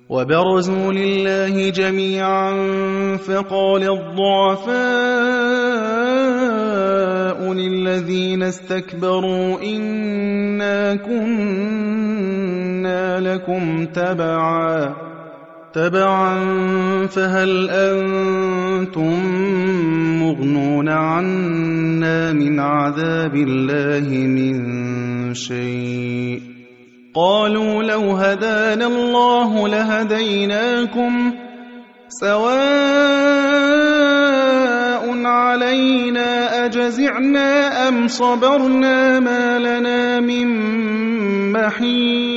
وبرزوا لله جميعا فقال الضعفاء للذين استكبروا إنا كنا لكم تبعا فهل أنتم مغنون عنا من عذاب الله من شيء قالوا لو هدانا الله لهديناكم سواء علينا أجزعنا أم صبرنا ما لنا من محيص